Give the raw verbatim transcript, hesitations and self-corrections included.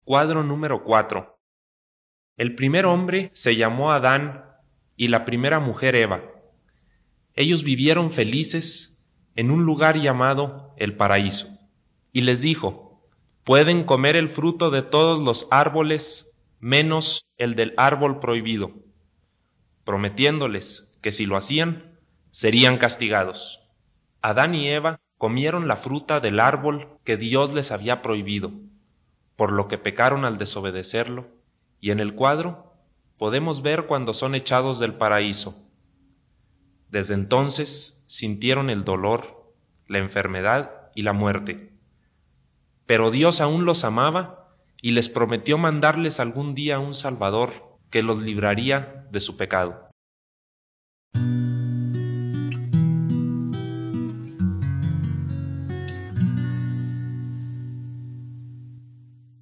Cuadro número cuatro. El primer hombre se llamó Adán y la primera mujer Eva. Ellos vivieron felices en un lugar llamado el paraíso. Y les dijo: pueden comer el fruto de todos los árboles, menos el del árbol prohibido, prometiéndoles que si lo hacían, serían castigados. Adán y Eva comieron la fruta del árbol que Dios les había prohibido, por lo que pecaron al desobedecerlo, y en el cuadro podemos ver cuando son echados del paraíso. Desde entonces sintieron el dolor, la enfermedad y la muerte. Pero Dios aún los amaba y les prometió mandarles algún día un Salvador que los libraría de su pecado.